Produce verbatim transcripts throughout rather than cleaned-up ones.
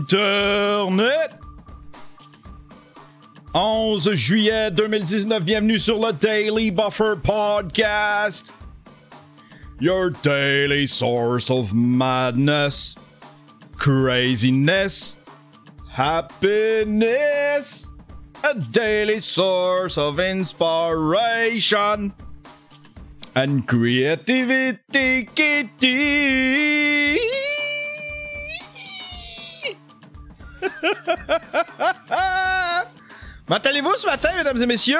Internet! onze juillet deux mille dix-neuf, bienvenue sur le Daily Buffer Podcast. Your daily source of madness, craziness, happiness. A daily source of inspiration and creativity. Comment allez-vous ce matin, mesdames et messieurs?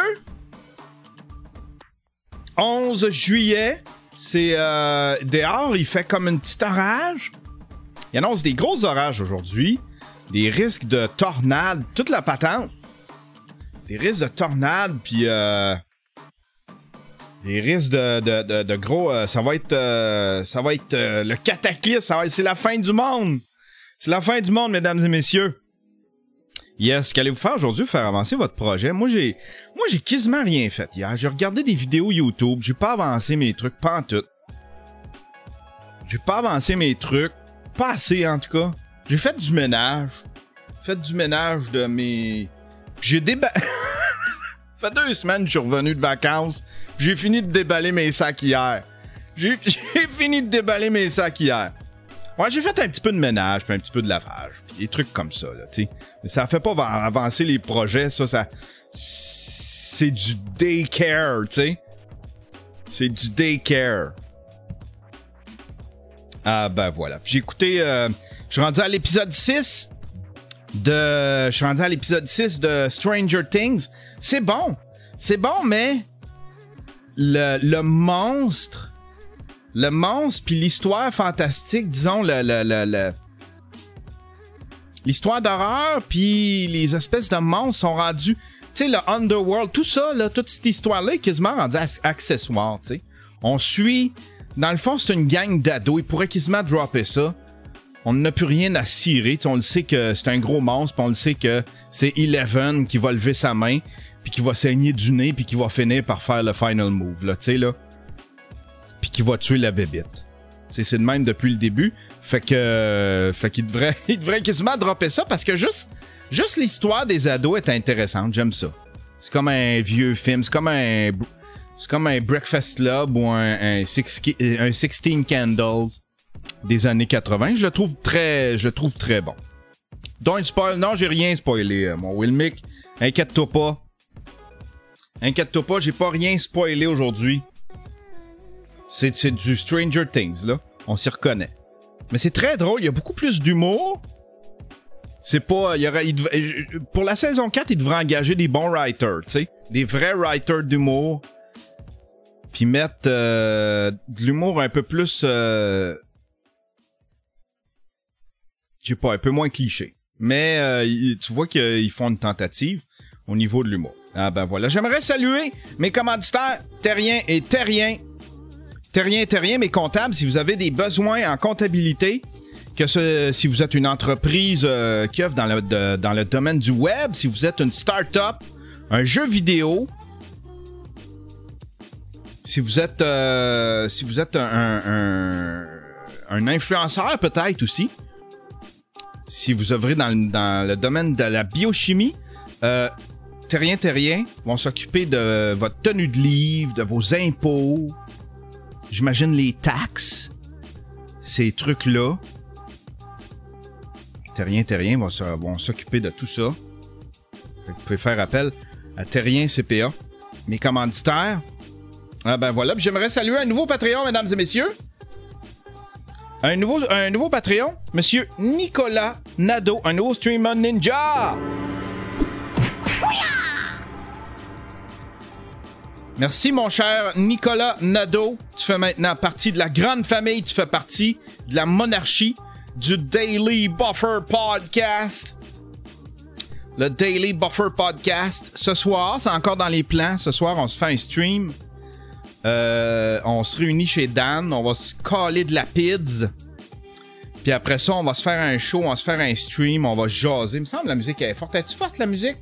onze juillet, c'est euh, dehors, il fait comme un petit orage. Il annonce des gros orages aujourd'hui, des risques de tornades, toute la patente. Des risques de tornades, puis euh, des risques de, de, de, de gros... Euh, ça va être, euh, ça va être euh, le cataclysme, ça va être, c'est la fin du monde. C'est la fin du monde, mesdames et messieurs. Yes, qu'allez-vous faire aujourd'hui? Faire avancer votre projet? Moi, j'ai moi j'ai quasiment rien fait hier. J'ai regardé des vidéos YouTube, j'ai pas avancé mes trucs, pas en tout. J'ai pas avancé mes trucs, pas assez en tout cas. J'ai fait du ménage. Fait du ménage de mes... J'ai déba... Ça fait deux semaines que je suis revenu de vacances. J'ai fini de déballer mes sacs hier. J'ai, j'ai fini de déballer mes sacs hier. Ouais, j'ai fait un petit peu de ménage, puis un petit peu de lavage, puis des trucs comme ça, là, tu sais. Mais ça fait pas avancer les projets, ça, ça... C'est du daycare, tu sais. C'est du daycare. Ah, ben voilà. J'ai écouté... Euh, je suis rendu à l'épisode six de... Je suis rendu à l'épisode six de Stranger Things. C'est bon. C'est bon, mais... Le, le monstre... Le monstre, puis l'histoire fantastique, disons, le, le, le, le... l'histoire d'horreur, puis les espèces de monstres sont rendus... Tu sais, le Underworld, tout ça, là, toute cette histoire-là est quasiment rendue accessoire, tu sais. On suit... Dans le fond, c'est une gang d'ados. Ils pourraient quasiment dropper ça. On n'a plus rien à cirer. T'sais, on le sait que c'est un gros monstre, puis on le sait que c'est Eleven qui va lever sa main, puis qui va saigner du nez, puis qui va finir par faire le final move, là, tu sais, là. Puis qui va tuer la bébite. T'sais, c'est de même depuis le début. Fait que... Euh, fait qu'il devrait, il devrait quasiment dropper ça, parce que juste, juste l'histoire des ados est intéressante. J'aime ça. C'est comme un vieux film. C'est comme un... C'est comme un Breakfast Club ou un, un, six, un sixteen Candles des années quatre-vingts. Je le trouve très, je le trouve très bon. Don't spoil. Non, j'ai rien spoilé, euh, mon Wilmick. Inquiète-toi pas. Inquiète-toi pas, j'ai pas rien spoilé aujourd'hui. C'est, c'est du Stranger Things, là. On s'y reconnaît. Mais c'est très drôle, il y a beaucoup plus d'humour. C'est pas... Il y aurait, il devait, pour la saison quatre, il devrait engager des bons writers, tu sais. Des vrais writers d'humour. Puis mettre euh, de l'humour un peu plus... Euh, je sais pas, un peu moins cliché. Mais euh, tu vois qu'ils font une tentative au niveau de l'humour. Ah ben voilà. J'aimerais saluer mes commanditaires Terrien et Terrien. Terrien, Terrien, mes comptables, si vous avez des besoins en comptabilité, que ce, si vous êtes une entreprise euh, qui offre dans le, de, dans le domaine du web, si vous êtes une start-up, un jeu vidéo, si vous êtes euh, si vous êtes un, un, un influenceur peut-être aussi, si vous œuvrez dans, dans le domaine de la biochimie, euh, Terrien, Terrien vont s'occuper de votre tenue de livre, de vos impôts, j'imagine les taxes, ces trucs-là. Terrien, Terrien vont, vont s'occuper de tout ça. Vous pouvez faire appel à Terrien C P A. Mes commanditaires. Ah ben voilà. Puis j'aimerais saluer un nouveau Patreon, mesdames et messieurs. Un nouveau, un nouveau Patreon, Monsieur Nicolas Nadeau, un nouveau streamer ninja. Merci, mon cher Nicolas Nadeau. Tu fais maintenant partie de la grande famille. Tu fais partie de la monarchie du Daily Buffer Podcast. Le Daily Buffer Podcast. Ce soir, c'est encore dans les plans. Ce soir, on se fait un stream. Euh, on se réunit chez Dan. On va se caler de la pizza. Puis après ça, on va se faire un show. On va se faire un stream. On va jaser. Il me semble que la musique est forte. Es-tu forte, la musique?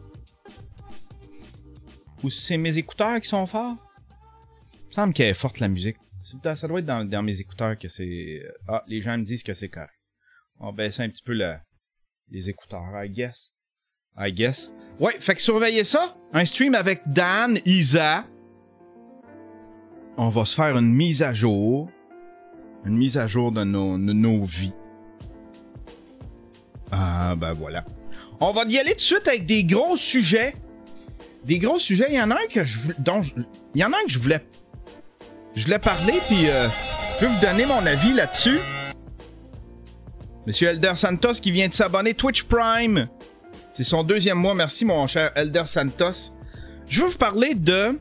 Ou c'est mes écouteurs qui sont forts? Il me semble qu'elle est forte, la musique. Ça doit être dans, dans mes écouteurs que c'est... Ah, les gens me disent que c'est correct. On va baisser un petit peu le... Les écouteurs, I guess. I guess. Ouais, fait que surveillez ça. Un stream avec Dan, Isa. On va se faire une mise à jour. Une mise à jour de nos, de nos vies. Ah, ben voilà. On va y aller tout de suite avec des gros sujets. Des gros sujets. Il y en a un que je dont je, il y en a un que je voulais je voulais parler, puis euh, je peux vous donner mon avis là-dessus. Monsieur Elder Santos qui vient de s'abonner Twitch Prime. C'est son deuxième mois. Merci, mon cher Elder Santos. Je veux vous parler de...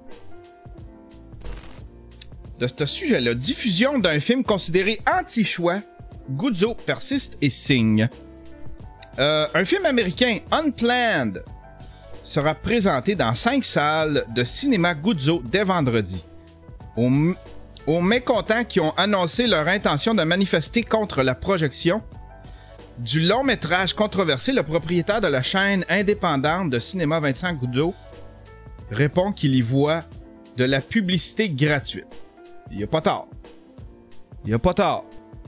de ce sujet-là. Diffusion d'un film considéré anti-choix. Guzzo persiste et signe. Euh, un film américain, Unplanned, sera présenté dans cinq salles de cinéma Guzzo dès vendredi. Aux, aux mécontents qui ont annoncé leur intention de manifester contre la projection du long métrage controversé, le propriétaire de la chaîne indépendante de cinéma Vincent Guzzo répond qu'il y voit de la publicité gratuite. Il n'y a pas tort. Il n'y a pas tort.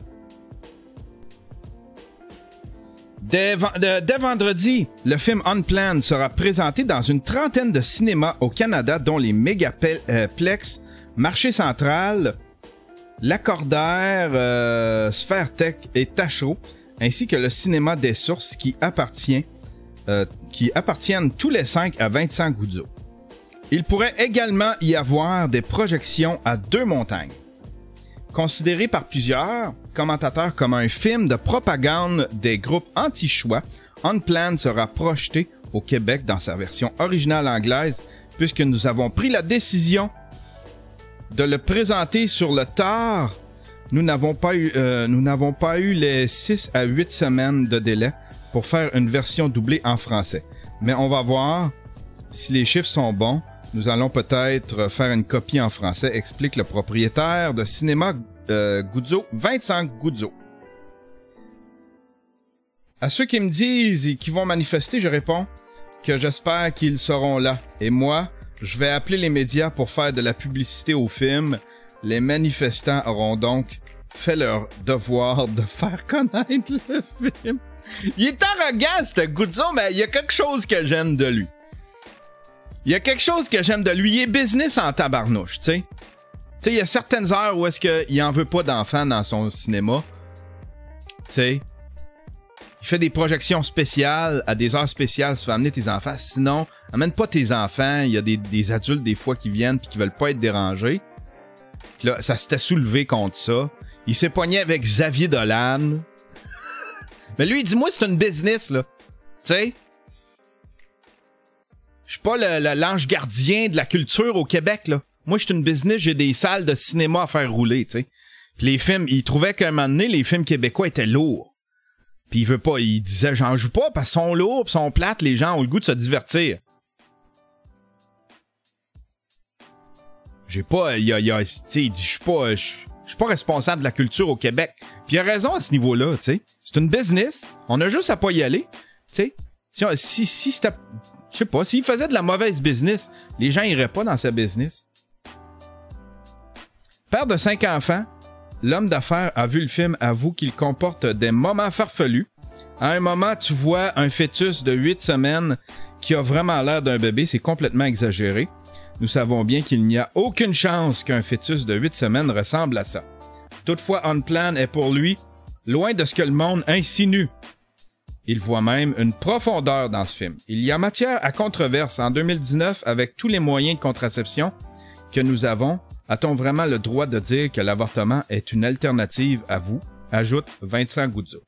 Dès, de, dès vendredi, le film Unplanned sera présenté dans une trentaine de cinémas au Canada, dont les Mégaplex, Marché Central, Lacordaire, euh, Sphère Tech et Tachereau, ainsi que le cinéma des Sources qui appartient, euh, qui appartiennent tous les cinq à Vincent Guzzo. Il pourrait également y avoir des projections à Deux-Montagnes. Considéré par plusieurs commentateurs comme un film de propagande des groupes anti-choix, Unplanned sera projeté au Québec dans sa version originale anglaise, puisque nous avons pris la décision de le présenter sur le tard. Nous n'avons pas eu, euh, nous n'avons pas eu les six à huit semaines de délai pour faire une version doublée en français. Mais on va voir si les chiffres sont bons. Nous allons peut-être faire une copie en français, explique le propriétaire de cinéma euh, Guzzo, Vincent Guzzo. À ceux qui me disent et qui vont manifester, je réponds que j'espère qu'ils seront là. Et moi, je vais appeler les médias pour faire de la publicité au film. Les manifestants auront donc fait leur devoir de faire connaître le film. Il est arrogant, ce Guzzo, mais il y a quelque chose que j'aime de lui. Il y a quelque chose que j'aime de lui. Il est business en tabarnouche, tu sais. Tu sais, il y a certaines heures où est-ce qu'il en veut pas d'enfants dans son cinéma. Tu sais. Il fait des projections spéciales, à des heures spéciales, tu vas amener tes enfants. Sinon, amène pas tes enfants. Il y a des, des adultes, des fois, qui viennent pis qui veulent pas être dérangés. Pis là, ça s'était soulevé contre ça. Il s'est pogné avec Xavier Dolan. Mais lui, il dit, moi, c'est une business, là. Tu sais. Je suis pas le, le, l'ange gardien de la culture au Québec, là. Moi, je suis une business, j'ai des salles de cinéma à faire rouler, tu sais. Puis les films, il trouvait qu'à un moment donné, les films québécois étaient lourds. Puis il veut pas, il disait, j'en joue pas parce qu'ils sont lourds, pis sont plates, les gens ont le goût de se divertir. J'ai pas, il y a, il y a, tu sais, il dit, je suis pas, je suis pas responsable de la culture au Québec. Puis il a raison à ce niveau-là, tu sais. C'est une business, on a juste à pas y aller, tu sais. Si, si, si c'était, je sais pas, s'il faisait de la mauvaise business, les gens iraient pas dans sa business. Père de cinq enfants, l'homme d'affaires a vu le film, avoue qu'il comporte des moments farfelus. À un moment, tu vois un fœtus de huit semaines qui a vraiment l'air d'un bébé, c'est complètement exagéré. Nous savons bien qu'il n'y a aucune chance qu'un fœtus de huit semaines ressemble à ça. Toutefois, Unplanned est pour lui loin de ce que le monde insinue. Il voit même une profondeur dans ce film. Il y a matière à controverse. En deux mille dix-neuf, avec tous les moyens de contraception que nous avons, a-t-on vraiment le droit de dire que l'avortement est une alternative à vous? Ajoute Vincent Guzzo.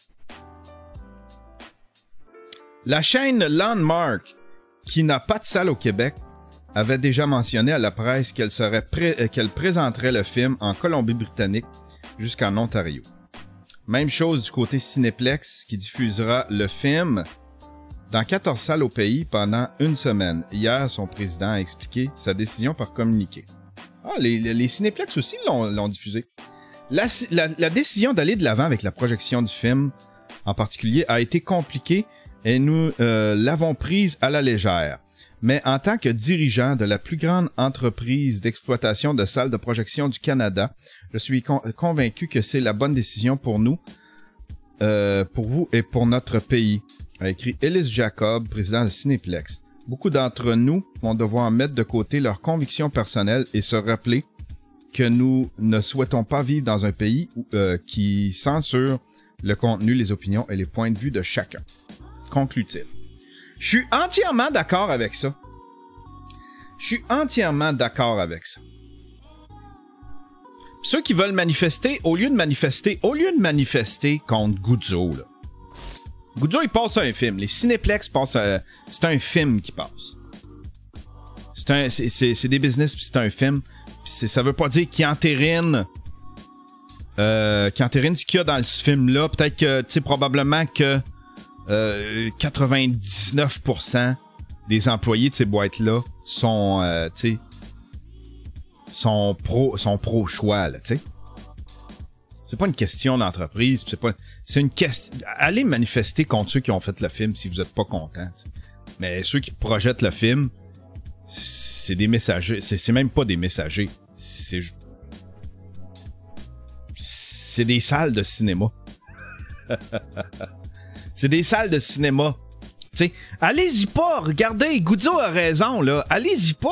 La chaîne Landmark, qui n'a pas de salle au Québec, avait déjà mentionné à la presse qu'elle serait pré- qu'elle présenterait le film en Colombie-Britannique jusqu'en Ontario. Même chose du côté Cinéplex, qui diffusera le film dans quatorze salles au pays pendant une semaine. Hier, son président a expliqué sa décision par communiqué. Ah, les, les, les Cinéplex aussi l'ont, l'ont diffusé. La, la, la décision d'aller de l'avant avec la projection du film, en particulier, a été compliquée et nous euh, l'avons prise à la légère. Mais en tant que dirigeant de la plus grande entreprise d'exploitation de salles de projection du Canada, je suis con- convaincu que c'est la bonne décision pour nous euh, pour vous et pour notre pays, a écrit Ellis Jacob, président de Cinéplex. Beaucoup d'entre nous vont devoir mettre de côté leurs convictions personnelles et se rappeler que nous ne souhaitons pas vivre dans un pays euh, qui censure le contenu, les opinions et les points de vue de chacun. Conclut-il. Je suis entièrement d'accord avec ça. Je suis entièrement d'accord avec ça. Ceux qui veulent manifester, au lieu de manifester, au lieu de manifester contre Guzzo, là. Guzzo, il passe un film. Les Cinéplex passent un... C'est un film qui passe. C'est un... C'est, c'est, c'est des business, puis c'est un film. Puis ça veut pas dire qu'il entérine... Euh, qu'il entérine ce qu'il y a dans ce film-là. Peut-être que, tu sais, probablement que euh, quatre-vingt-dix-neuf pour cent des employés de ces boîtes-là sont, euh, tu sais, sont pro, sont pro-choix, là, tu sais. C'est pas une question d'entreprise, c'est pas, c'est une question. Allez manifester contre ceux qui ont fait le film si vous êtes pas content. T'sais. Mais ceux qui projettent le film, c'est des messagers. C'est, c'est même pas des messagers. C'est, c'est des salles de cinéma. C'est des salles de cinéma. T'sais, allez-y pas. Regardez, Guzzo a raison là. Allez-y pas.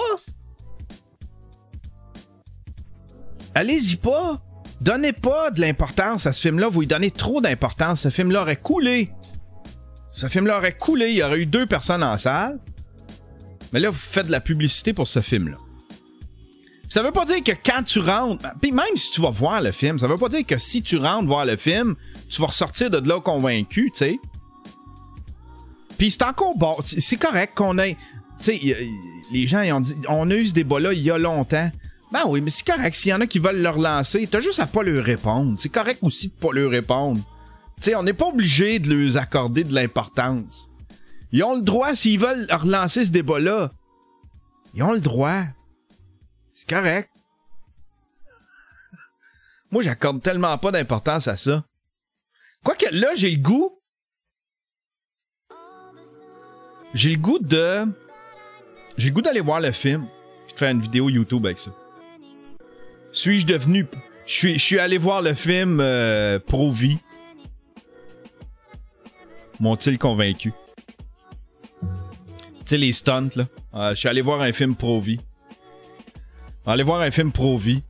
Allez-y pas. Donnez pas de l'importance à ce film-là. Vous lui donnez trop d'importance. Ce film-là aurait coulé. Ce film-là aurait coulé. Il y aurait eu deux personnes en salle. Mais là, vous faites de la publicité pour ce film-là. Ça veut pas dire que quand tu rentres... Puis même si tu vas voir le film, ça veut pas dire que si tu rentres voir le film, tu vas ressortir de là convaincu, tu sais. Puis c'est encore bon. C'est correct qu'on ait... Tu sais, les gens, ils ont dit... On a eu ce débat-là il y a longtemps. Ben oui, mais c'est correct. S'il y en a qui veulent leur lancer, t'as juste à pas leur répondre. C'est correct aussi de pas leur répondre. Tu sais, on n'est pas obligé de leur accorder de l'importance. Ils ont le droit, s'ils veulent relancer ce débat-là. Ils ont le droit. C'est correct. Moi, j'accorde tellement pas d'importance à ça. Quoique là, j'ai le goût... J'ai le goût de... J'ai le goût d'aller voir le film et de faire une vidéo YouTube avec ça. Suis-je devenu... Je suis, je suis allé voir le film euh, Pro-Vie. M'ont-ils convaincu? Tu sais, les stunts, là. Euh, je suis allé voir un film Pro-Vie. Allez voir un film Pro-Vie.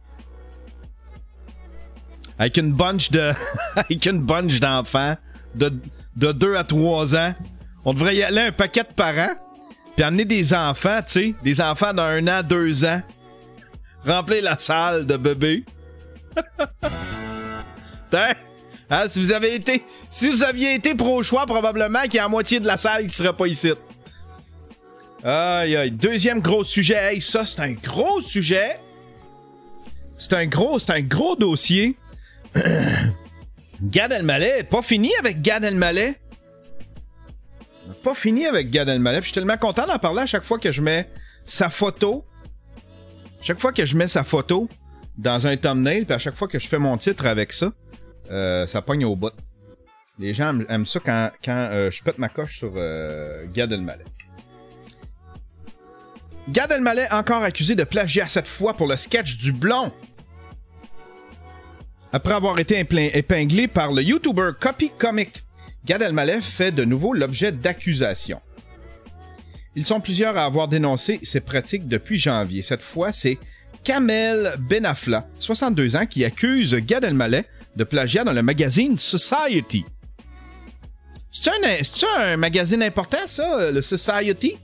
Avec une bunch de... avec une bunch d'enfants de, de deux à trois ans. On devrait y aller un paquet de parents. Puis amener des enfants, tu sais. Des enfants d'un an, deux ans. Remplir la salle de bébés. Hein, si vous avez été... Si vous aviez été pro-choix, probablement qu'il y a la moitié de la salle qui serait pas ici. Aïe, aïe. Deuxième gros sujet. Hey, ça, c'est un gros sujet. C'est un gros, c'est un gros dossier. Gad Elmaleh. Pas fini avec Gad Elmaleh. Pas fini avec Gad Elmaleh. Je suis tellement content d'en parler à chaque fois que je mets sa photo. Chaque fois que je mets sa photo dans un thumbnail, puis à chaque fois que je fais mon titre avec ça, euh, ça pogne au bout. Les gens aiment ça quand, quand euh, je pète ma coche sur euh, Gad Elmaleh. Gad Elmaleh encore accusé de plagiat cette fois pour le sketch du blond. Après avoir été épinglé par le YouTuber Copy Comic, Gad Elmaleh fait de nouveau l'objet d'accusations. Ils sont plusieurs à avoir dénoncé ces pratiques depuis janvier. Cette fois, c'est Kamel Benafla, soixante-deux ans, qui accuse Gad Elmaleh de plagiat dans le magazine Society. C'est un, c'est un magazine important, ça, le Society?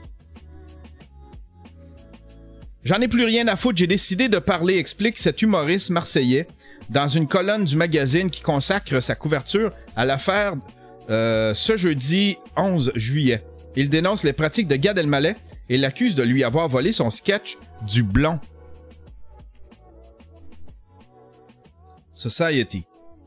J'en ai plus rien à foutre, j'ai décidé de parler, explique cet humoriste marseillais dans une colonne du magazine qui consacre sa couverture à l'affaire euh, ce jeudi onze juillet. Il dénonce les pratiques de Gad Elmaleh et l'accuse de lui avoir volé son sketch du blond. Society.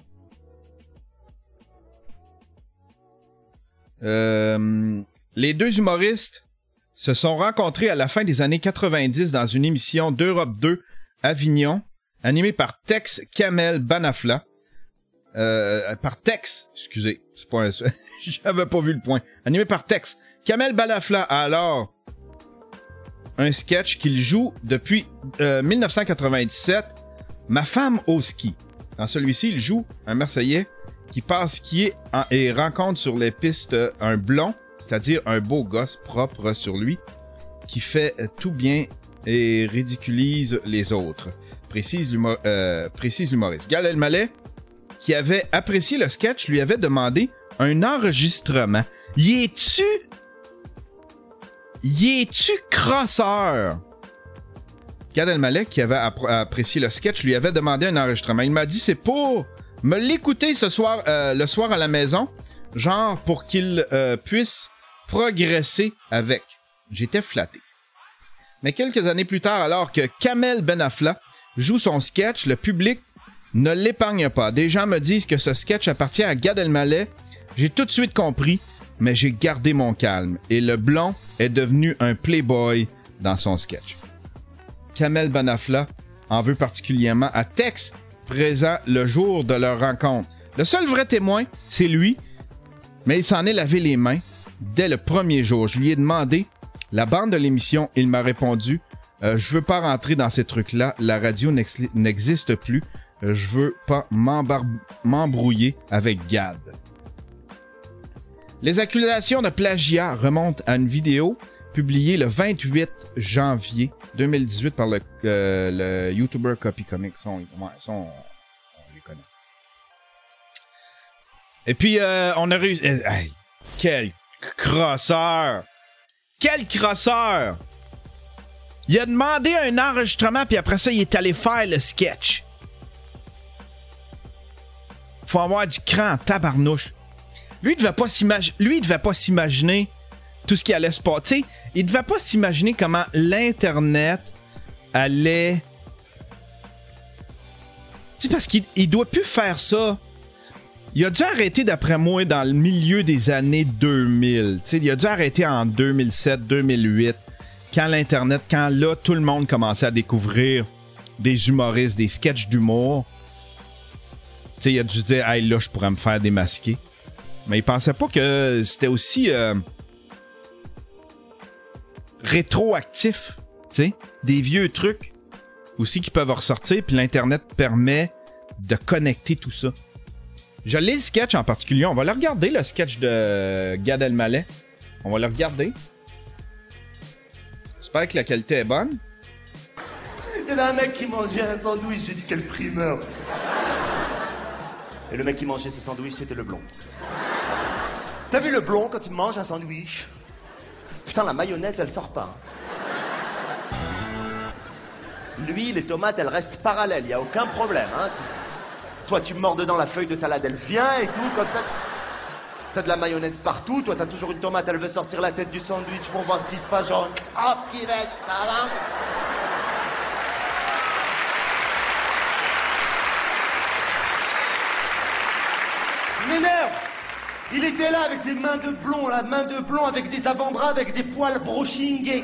Euh, les deux humoristes se sont rencontrés à la fin des années quatre-vingt-dix dans une émission d'Europe deux Avignon, animée par Tex Kamel Benafla. Euh, par Tex, excusez, c'est pas un... j'avais pas vu le point. Animé par Tex. Kamel Benafla a alors un sketch qu'il joue depuis euh, mille neuf cent quatre-vingt-dix-sept, Ma femme au ski. Dans celui-ci, il joue un Marseillais qui passe skier en, et rencontre sur les pistes un blond, c'est-à-dire un beau gosse propre sur lui, qui fait tout bien et ridiculise les autres, précise, l'humor, euh, précise l'humoriste. Gad Elmaleh, qui avait apprécié le sketch, lui avait demandé un enregistrement. Y es-tu... Y es-tu crosseur? Gad Elmaleh, qui avait appr- apprécié le sketch, lui avait demandé un enregistrement. Il m'a dit, c'est pour me l'écouter ce soir, euh, le soir à la maison, genre pour qu'il euh, puisse progresser avec. J'étais flatté. Mais quelques années plus tard, alors que Kamel Benafla joue son sketch, le public ne l'épargne pas. Des gens me disent que ce sketch appartient à Gad Elmaleh. J'ai tout de suite compris, mais j'ai gardé mon calme. Et le blond est devenu un playboy dans son sketch. Kamel Benafla en veut particulièrement à Tex, présent le jour de leur rencontre. Le seul vrai témoin, c'est lui, mais il s'en est lavé les mains dès le premier jour. Je lui ai demandé la bande de l'émission. Il m'a répondu euh, « Je veux pas rentrer dans ces trucs-là. La radio n'ex- n'existe plus. Euh, je veux pas m'embar- m'embrouiller avec Gad. » Les accusations de plagiat remontent à une vidéo publiée le vingt-huit janvier deux mille dix-huit par le, euh, le YouTuber Copy Comics. On, ouais, ça, on, on les connaît. Et puis, euh, on a réussi... Hey, quel crosseur! Quel crosseur! Il a demandé un enregistrement, puis après ça, il est allé faire le sketch. Faut avoir du cran en tabarnouche. Lui, il devait pas s'imaginer... Lui, il devait pas s'imaginer tout ce qui allait se passer. Il devait pas s'imaginer comment l'Internet allait... Tu sais, parce qu'il il doit plus faire ça. Il a dû arrêter, d'après moi, dans le milieu des années deux mille. Tu sais, il a dû arrêter en deux mille sept, deux mille huit, quand l'Internet, quand là, tout le monde commençait à découvrir des humoristes, des sketchs d'humour. Tu sais, il a dû se dire, hey, là, je pourrais me faire démasquer. Mais il pensait pas que c'était aussi euh, rétroactif. Tu sais, des vieux trucs aussi qui peuvent ressortir, puis l'Internet permet de connecter tout ça. Je lis le sketch en particulier. On va le regarder, le sketch de Gad Elmaleh. On va le regarder. J'espère que la qualité est bonne. Il y avait un mec qui mangeait un sandwich. J'ai dit quel primeur. Et le mec qui mangeait ce sandwich, c'était le blond. T'as vu le blond quand il mange un sandwich? Putain, la mayonnaise, elle sort pas. Lui, les tomates, elles restent parallèles. Y a aucun problème, hein. Toi, tu mords dedans, la feuille de salade, elle vient et tout, comme ça. T'as de la mayonnaise partout. Toi, t'as toujours une tomate, elle veut sortir la tête du sandwich pour voir ce qui se passe, genre... Hop, qui va, ça va? M'énerve! Il était là avec ses mains de blond, la main de blond avec des avant-bras, avec des poils brochingés.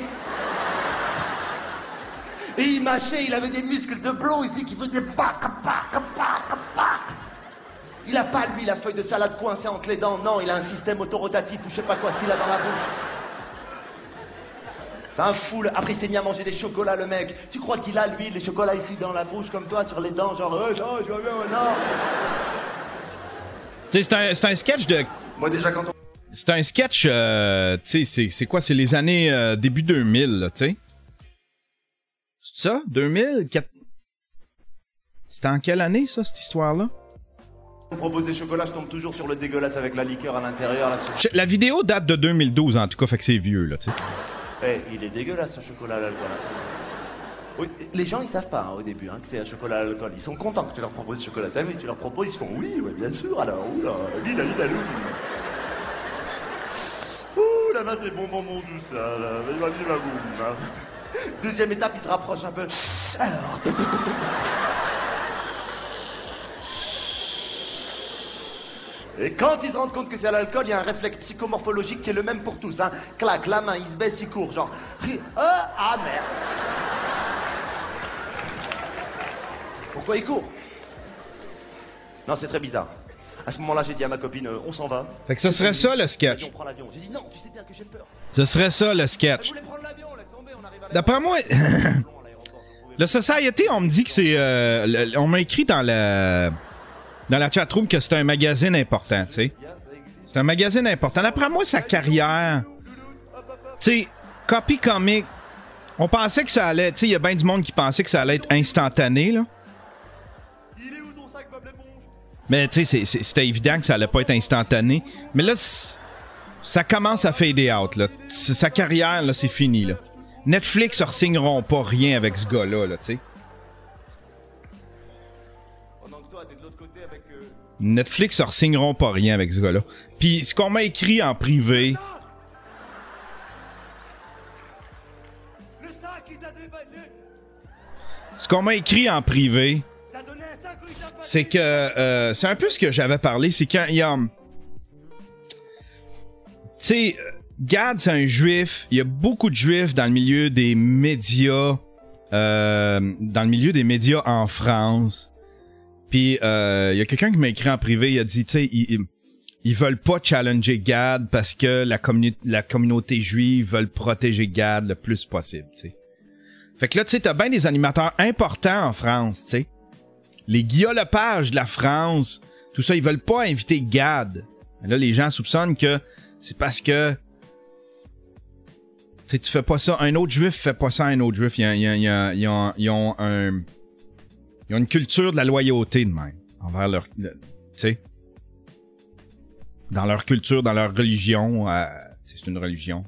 Et il mâchait, il avait des muscles de blond ici qui faisaient pac, pac, pac, pac. Il a pas, lui, la feuille de salade coincée entre les dents. Non, il a un système autorotatif ou je sais pas quoi ce qu'il a dans la bouche. C'est un fou. Après, il s'est mis à manger des chocolats, le mec. Tu crois qu'il a, lui, les chocolats ici dans la bouche, comme toi, sur les dents, genre, euh, genre, je vois bien, non. Tu sais, c'est un, c'est un sketch de... Moi, déjà, quand on... C'est un sketch, euh, tu sais, c'est, c'est quoi? C'est les années euh, début deux mille, là, tu sais. C'est ça? deux mille? quatre... C'était en quelle année, ça, cette histoire-là? On propose des chocolats, je tombe toujours sur le dégueulasse avec la liqueur à l'intérieur. Là, sur... La vidéo date de deux mille douze, en tout cas, fait que c'est vieux, là, tu sais. Eh, hey, il est dégueulasse, ce chocolat à l'alcool. Oui, les gens, ils savent pas, hein, au début, hein, que c'est un chocolat à l'alcool. Ils sont contents que tu leur proposes ce chocolat. T'as vu, tu leur proposes, ils se font oui, ouais, bien sûr, alors, oula, lila, lila, lila. Ouh, là, là, c'est bon, bon, bon, tout ça, là. Vas-y, ma boum, hein. Deuxième étape, il se rapproche un peu. Alors... Et quand ils se rendent compte que c'est à l'alcool, il y a un réflexe psychomorphologique qui est le même pour tous. Hein. Clac, la main, il se baisse, il court, genre... Oh, ah, merde. Pourquoi il court? Non, c'est très bizarre. À ce moment-là, j'ai dit à ma copine, euh, on s'en va. Fait que ce serait ça, le sketch. On prend l'avion. J'ai dit, non, tu sais bien que j'ai peur. Ce serait ça, le sketch. Je voulais prendre l'avion, laisse tomber, on arrive à D'après moi... Le Society, on me dit que c'est... Euh, le, on m'a écrit dans la... dans la chatroom que c'est un magazine important, tu sais. C'est un magazine important. D'après moi, sa carrière... Tu sais, Copy Comic, on pensait que ça allait... Tu sais, il y a bien du monde qui pensait que ça allait être instantané, là. Mais tu sais, c'était évident que ça allait pas être instantané. Mais là, ça commence à fader out, là. Sa carrière, là, c'est fini, là. Netflix ne signeront pas rien avec ce gars-là, là, tu sais. Netflix ne signeront pas rien avec ce gars-là. Puis ce qu'on m'a écrit en privé... Ce qu'on m'a écrit en privé, c'est que... Euh, c'est un peu ce que j'avais parlé, c'est qu'il y a... Tu sais, Gad, c'est un juif. Il y a beaucoup de juifs dans le milieu des médias. Euh, dans le milieu des médias en France. Puis, euh, il y a quelqu'un qui m'a écrit en privé, il a dit, tu sais, ils, ils veulent pas challenger Gad parce que la, communi- la communauté juive veut protéger Gad le plus possible, tu sais. Fait que là, tu sais, t'as bien des animateurs importants en France, tu sais. Les Guillaume Lepage de la France, tout ça, ils veulent pas inviter Gad. Là, les gens soupçonnent que c'est parce que, tu sais, tu fais pas ça, un autre juif fait pas ça à un autre juif. Ils, ils, ils, ils, ont, ils ont un... Ils ont une culture de la loyauté de même, envers leur... Tu sais? Dans leur culture, dans leur religion, euh, c'est une religion.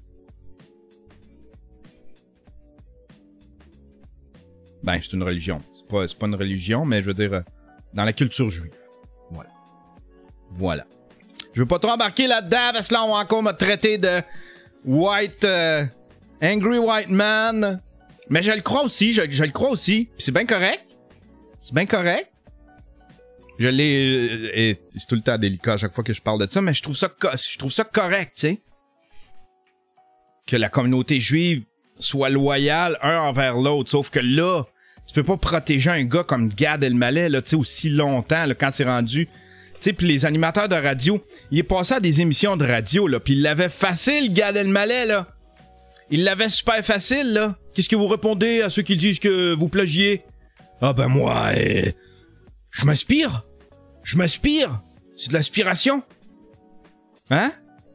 Ben, c'est une religion. C'est pas, c'est pas une religion, mais je veux dire, euh, dans la culture juive. Voilà. Voilà. Je veux pas trop embarquer là-dedans, parce que là, on va encore me traiter de white... Euh, angry white man. Mais je le crois aussi, je, je le crois aussi. Puis c'est bien correct. C'est bien correct. Je l'ai... Et c'est tout le temps délicat à chaque fois que je parle de ça, mais je trouve ça, je trouve ça correct, tu sais. Que la communauté juive soit loyale un envers l'autre. Sauf que là, tu peux pas protéger un gars comme Gad Elmaleh, là, tu sais, aussi longtemps, là, quand c'est rendu... Tu sais, puis les animateurs de radio, il est passé à des émissions de radio, là, puis il l'avait facile, Gad Elmaleh, là. Il l'avait super facile, là. Qu'est-ce que vous répondez à ceux qui disent que vous plagiez? Ah ben moi, euh, je m'inspire. Je m'inspire. C'est de l'inspiration. Hein?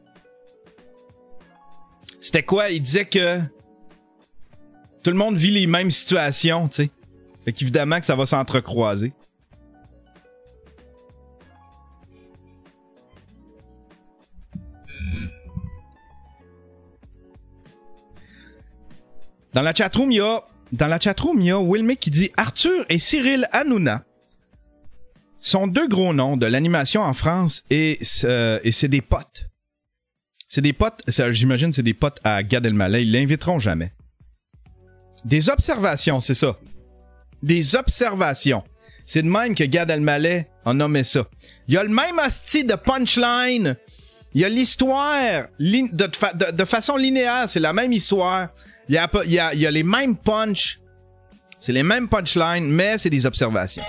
C'était quoi? Il disait que tout le monde vit les mêmes situations, tu sais. Fait qu'évidemment que ça va s'entrecroiser. Dans la chatroom, il y a... Dans la chatroom, il y a Wilmy qui dit « Arthur et Cyril Hanouna sont deux gros noms de l'animation en France et, euh, et c'est des potes. C'est des potes, ça, j'imagine c'est des potes à Gad Elmaleh, ils l'inviteront jamais. Des observations, c'est ça. Des observations. C'est de même que Gad Elmaleh a nommé ça. Il y a le même asti de punchline. Il y a l'histoire de, de, de façon linéaire, c'est la même histoire. Il y a, il y a, il y a les mêmes punch. C'est les mêmes punchlines, mais c'est des observations.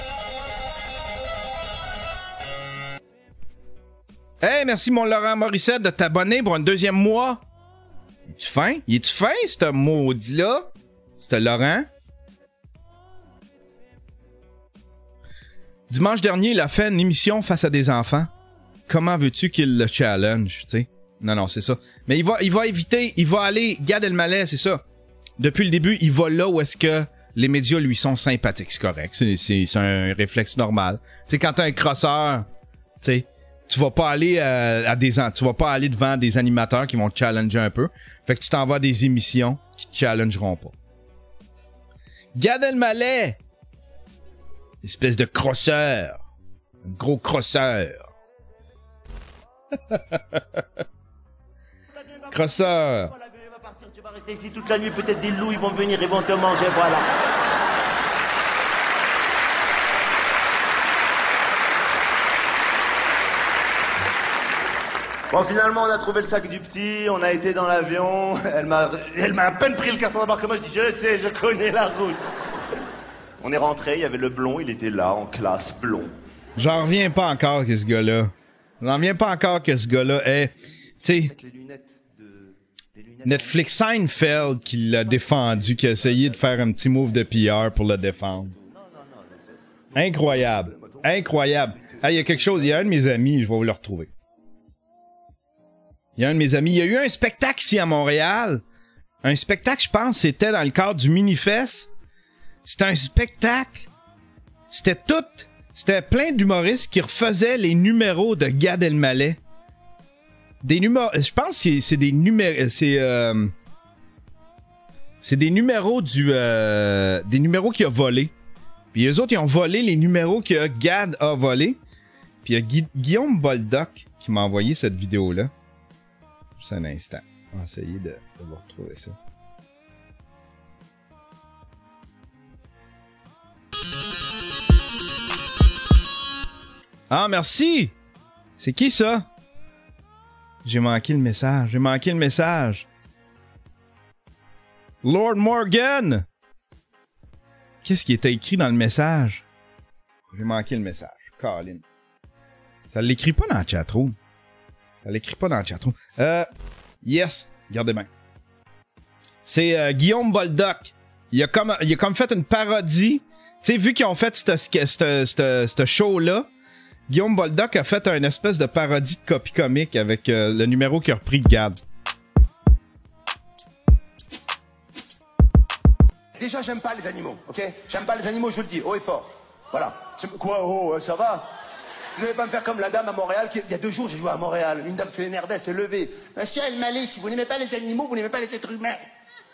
Hey, merci mon Laurent Morissette de t'abonner pour un deuxième mois. Es-tu fin? Il est-tu fin, ce maudit-là? C'était Laurent. Dimanche dernier, il a fait une émission face à des enfants. Comment veux-tu qu'il le challenge, tu sais? Non, non, c'est ça. Mais il va, il va éviter, il va aller, Gad Elmaleh, c'est ça. Depuis le début, il va là où est-ce que les médias lui sont sympathiques. C'est correct. C'est, c'est, c'est un réflexe normal. Tu sais, quand t'as un crosseur, tu sais, tu vas pas aller euh, à des, tu vas pas aller devant des animateurs qui vont te challenger un peu. Fait que tu t'en vas à des émissions qui te challengeront pas. Gad Elmaleh, espèce de crosseur, un gros crosseur. Crosseur. Tu vas rester ici toute la nuit, peut-être des loups, ils vont venir, ils vont te manger, voilà. Bon, finalement, on a trouvé le sac du petit, on a été dans l'avion, elle m'a, elle m'a à peine pris le carton d'embarquement, je dis, je sais, je connais la route. On est rentré, il y avait le blond, il était là, en classe, blond. J'en reviens pas encore que ce gars-là. J'en reviens pas encore que ce gars-là est, tu sais... Netflix, Seinfeld qui l'a défendu, qui a essayé de faire un petit move de P R pour le défendre. Incroyable. Incroyable. Ah, il y a quelque chose. Il y a un de mes amis, je vais vous le retrouver. Il y a un de mes amis. Il y a eu un spectacle ici à Montréal. Un spectacle, je pense, c'était dans le cadre du Minifest. C'était un spectacle. C'était tout. C'était plein d'humoristes qui refaisaient les numéros de Gad Elmaleh. Des numéros. Je pense que c'est, c'est des numéros. C'est. Euh, c'est des numéros du. Euh, des numéros qu'il a volés. Puis eux autres, ils ont volé les numéros que Gad a volés. Puis il y a Gu- Guillaume Boldoc qui m'a envoyé cette vidéo-là. Juste un instant. On va essayer de, de vous retrouver ça. Ah, merci! C'est qui ça? J'ai manqué le message. J'ai manqué le message. Lord Morgan! Qu'est-ce qui était écrit dans le message? J'ai manqué le message. Colin. Ça l'écrit pas dans le chatroom. Ça l'écrit pas dans le chatroom. Euh, yes. Regardez bien. C'est euh, Guillaume Boldoc. Il a, comme, il a comme fait une parodie. Tu sais, vu qu'ils ont fait ce show-là, Guillaume Boldoc a fait une espèce de parodie de copie comique avec euh, le numéro qu'il a repris de Gad. Déjà, j'aime pas les animaux, ok? J'aime pas les animaux, je vous le dis, haut et fort. Voilà. Quoi, oh, ça va? Vous n'allez pas me faire comme la dame à Montréal, qui, il y a deux jours, j'ai joué à Montréal. Une dame s'est énervée, elle s'est levée. Monsieur Elmaleh, si vous n'aimez pas les animaux, vous n'aimez pas les êtres humains.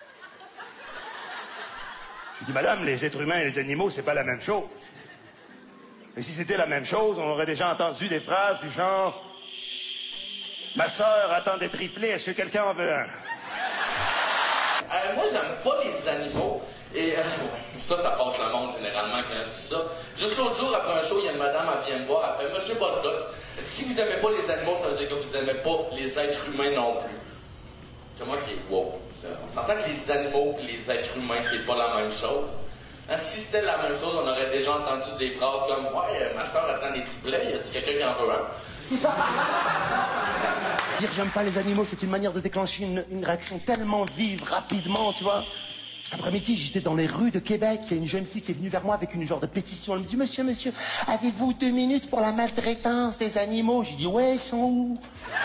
Je lui dis, madame, les êtres humains et les animaux, c'est pas la même chose. Et si c'était la même chose, on aurait déjà entendu des phrases du genre « Ma sœur attend des triplés, est-ce que quelqu'un en veut un? » Euh, moi, j'aime pas les animaux. Et euh, ça, ça fâche le monde généralement quand je dis ça. Juste l'autre jour, après un show, il y a une madame, elle vient me voir, elle fait Monsieur Boldoc, si vous aimez pas les animaux, ça veut dire que vous aimez pas les êtres humains non plus. C'est moi qui est wow. On s'entend que les animaux et les êtres humains, c'est pas la même chose. Hein, si c'était la même chose, on aurait déjà entendu des phrases comme Ouais, ma soeur attend des triplets, y a-t-il quelqu'un qui en veut un? Dire j'aime pas les animaux, c'est une manière de déclencher une, une réaction tellement vive, rapidement, tu vois. Cet après-midi, j'étais dans les rues de Québec, il y a une jeune fille qui est venue vers moi avec une genre de pétition. Elle me dit, monsieur, monsieur, avez-vous deux minutes pour la maltraitance des animaux? J'ai dit, ouais, ils sont où?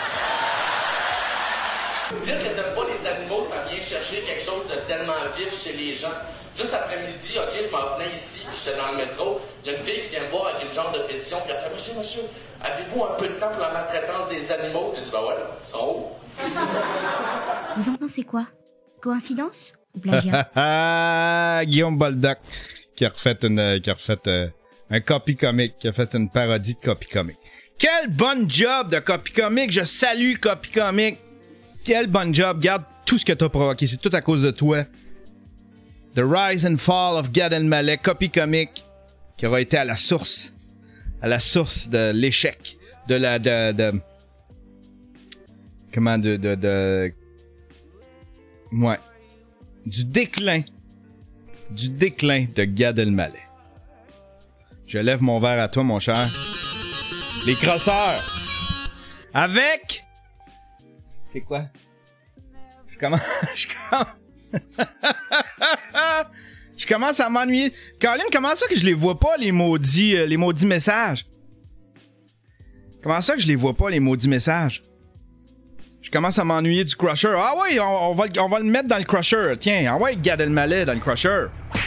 Dire que t'aimes pas les animaux, ça vient chercher quelque chose de tellement vif chez les gens. Juste après-midi, ok, je m'en venais ici, puis j'étais dans le métro, il y a une fille qui vient me voir avec une genre de pétition, puis elle fait, monsieur, monsieur, avez-vous un peu de temps pour la maltraitance des animaux? J'ai dit, bah ouais, ils sont où? Vous en pensez quoi? Coïncidence ou plagiat? Guillaume Boldoc qui a refait, une, qui a refait euh, un copy comique, qui a fait une parodie de copy comique. Quel bon job de copy comique! Je salue copy comique! Quel bon job! Garde tout ce que t'as provoqué, c'est tout à cause de toi. The Rise and Fall of Gad Elmaleh, copy comique, qui aura été à la source, à la source de l'échec, de la, de, de, comment, de, de, de, ouais, du déclin, du déclin de Gad Elmaleh. Je lève mon verre à toi, mon cher. Les crosseurs, avec, c'est quoi? Je commence, je commence. Je commence à m'ennuyer. Caroline, comment ça que je les vois pas, les maudits, euh, les maudits messages? Comment ça que je les vois pas, les maudits messages? Je commence à m'ennuyer du Crusher. Ah oui, on, on, va, on va le mettre dans le Crusher. Tiens, ah ouais, Gad Elmaleh dans le Crusher.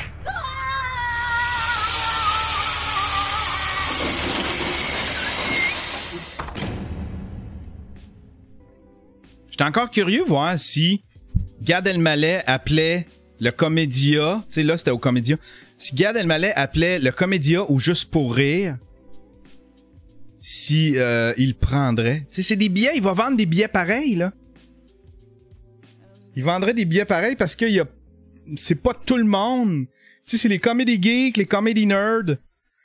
J'étais encore curieux de voir si Gad Elmaleh appelait le Comédia, tu sais là c'était au Comédia, si Gad Elmaleh appelait le Comédia ou Juste pour rire, si euh, il prendrait, tu sais c'est des billets, il va vendre des billets pareils là. Il vendrait des billets pareils parce que y a, c'est pas tout le monde, tu sais c'est les comedy geeks, les comedy nerds.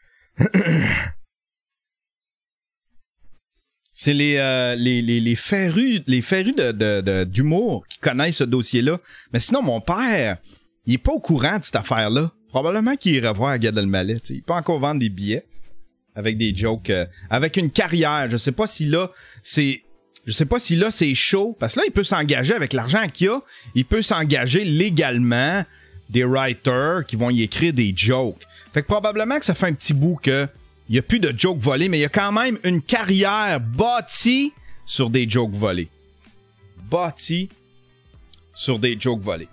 C'est les, euh, les, les, les férus, les férus de, de, de, d'humour qui connaissent ce dossier-là. Mais sinon, mon père, il est pas au courant de cette affaire-là. Probablement qu'il irait voir Gad Elmaleh. T'sais. Il peut encore vendre des billets avec des jokes, euh, avec une carrière. Je sais pas si là, c'est, je sais pas si là, c'est chaud. Parce que là, il peut s'engager avec l'argent qu'il a. Il peut s'engager légalement des writers qui vont y écrire des jokes. Fait que probablement que ça fait un petit bout que Il n'y a plus de jokes volés, mais il y a quand même une carrière bâtie sur des jokes volés. Bâtie sur des jokes volés.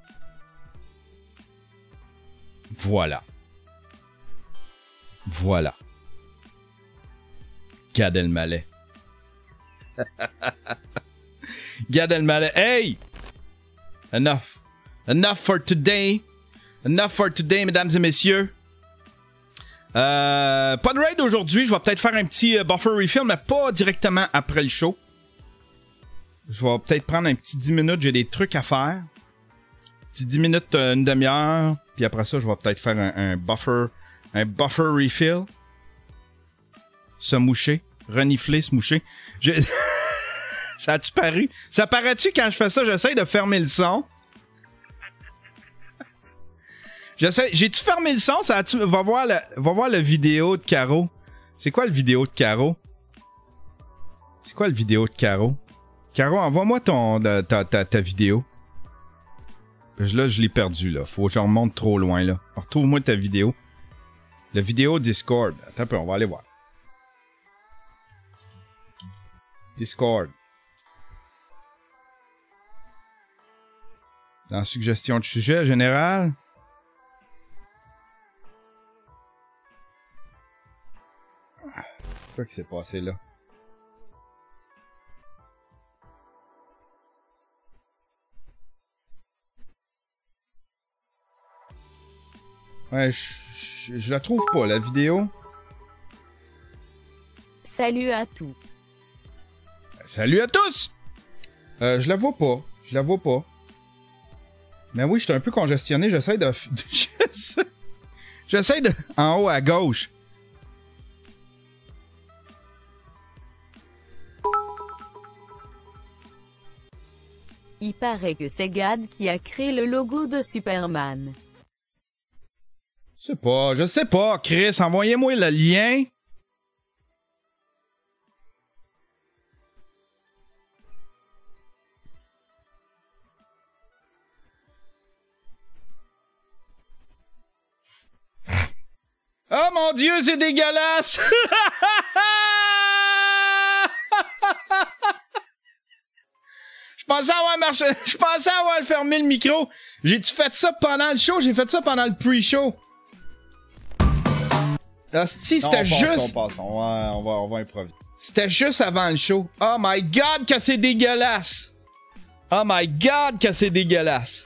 Voilà. Voilà. Gad Elmaleh. Gad Elmaleh. Hey! Enough. Enough for today. Enough for today, mesdames et messieurs. Euh, pas de raid aujourd'hui. Je vais peut-être faire un petit euh, buffer refill, mais pas directement après le show. Je vais peut-être prendre un petit dix minutes. J'ai des trucs à faire. Petit dix minutes, euh, une demi-heure. Puis après ça, je vais peut-être faire un, un buffer un buffer refill. Se moucher. Renifler, se moucher. J'ai... Ça a-tu paru? Ça paraît-tu quand je fais ça? J'essaie de fermer le son. J'essaie... J'ai-tu fermé le son? Ça a-tu... Va voir la... Va voir la vidéo de Caro. C'est quoi le vidéo de Caro? C'est quoi le vidéo de Caro? Caro, envoie-moi ton... ta, ta, ta, ta vidéo. Là, je l'ai perdu, là. Faut que je remonte trop loin, là. Retrouve-moi ta vidéo. La vidéo Discord. Attends un peu, on va aller voir. Discord. Dans suggestion de sujet général. Qu'est-ce qui s'est passé là? Ouais, je, je, je la trouve pas, la vidéo. Salut à tous. Salut à tous! Euh, je la vois pas. Je la vois pas. Mais oui, je suis un peu congestionné. J'essaie de... J'essaie de... En haut à gauche. Il paraît que c'est Gad qui a créé le logo de Superman. Je sais pas, je sais pas, Chris, envoyez-moi le lien. Oh mon Dieu, c'est dégueulasse! Je pensais avoir marché, je pensais avoir fermé le micro. J'ai-tu fait ça pendant le show? J'ai fait ça pendant le pre-show. Asti, c'était juste... On passe, on va, on va, on va improviser. C'était juste avant le show. Oh my God, que c'est dégueulasse! Oh my God, que c'est dégueulasse!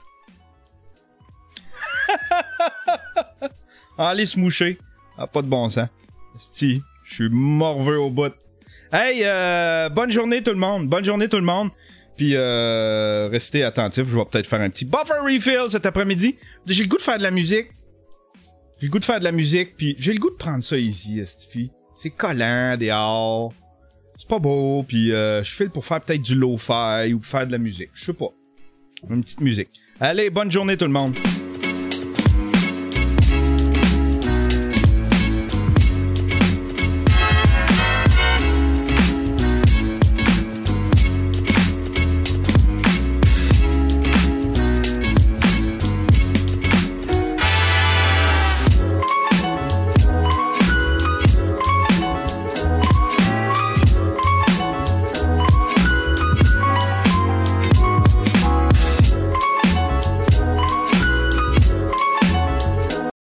Allez se moucher. Ah, pas de bon sens. Asti, je suis morveux au bout. Hey, euh, bonne journée tout le monde. Bonne journée tout le monde. Puis, euh, restez attentifs. Je vais peut-être faire un petit buffer refill cet après-midi. J'ai le goût de faire de la musique. J'ai le goût de faire de la musique. Puis, j'ai le goût de prendre ça easy, esti. C'est collant, dehors. C'est pas beau. Puis, euh, je file pour faire peut-être du lo-fi ou faire de la musique. Je sais pas. Une petite musique. Allez, bonne journée tout le monde.